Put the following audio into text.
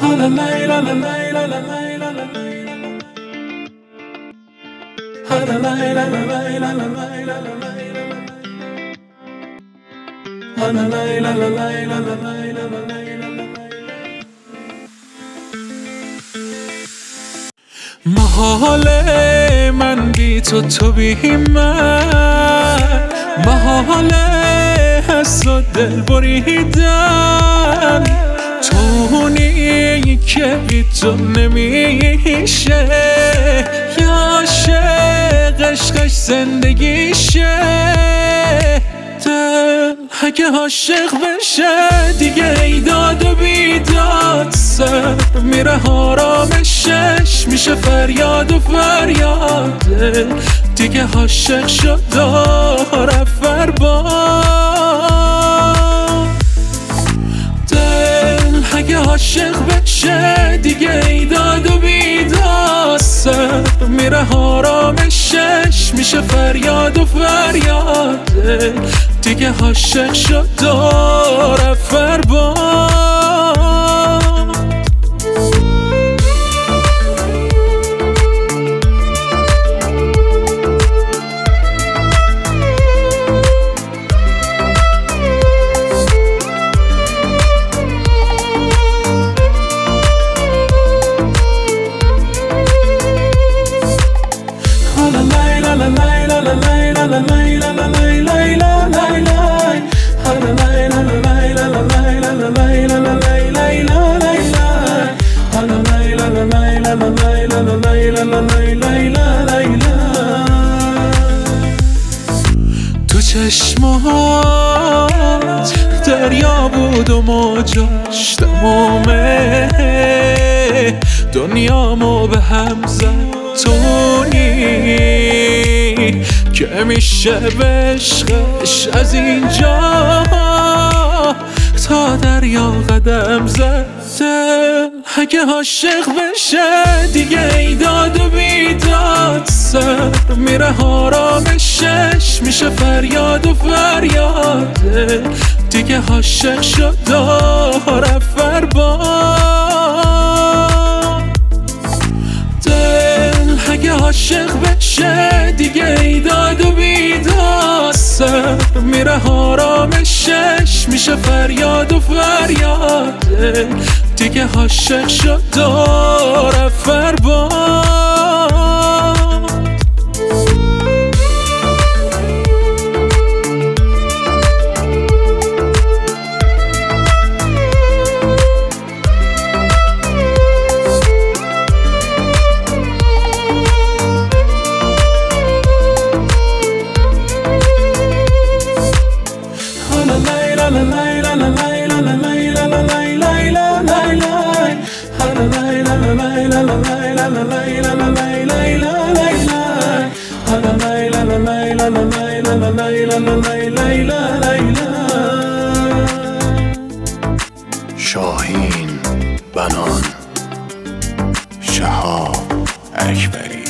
محاله من بی تو بی من، محاله حس و دل بریدن، تونی که بی تو نمیشه، یا عاشق عشقش زندگیشه. دل اگه عاشق بشه دیگه ایداد و بیداد، سر میره آرامشش میشه فریاد و فریاد. دل دیگه عاشق شد داره فرباد. دل اگه عاشق بشه دیگه ایداد و بیداد، سر میره آرامشش میشه فریاد و فریاد. دل دیگه عاشق شد داره فرباد. تو چشمات دریا بود و موجاش تمامه، دنیامو به هم زد تونی که میشه به عشقش از اینجا تا دریا قدم زد. دل اگه عاشق بشه دیگه ایداد و بیداد، سر میره آرامشش میشه فریاد و فریاد. دل دیگه عاشق شد داره فرباد. دل اگه عاشق بشه دیگه ایداد و بیداد، سر میره آرامشش میشه فریاد و فریاد. دل دیگه عاشق شد داره فرباد. شاهین بنان، شهاب اکبری.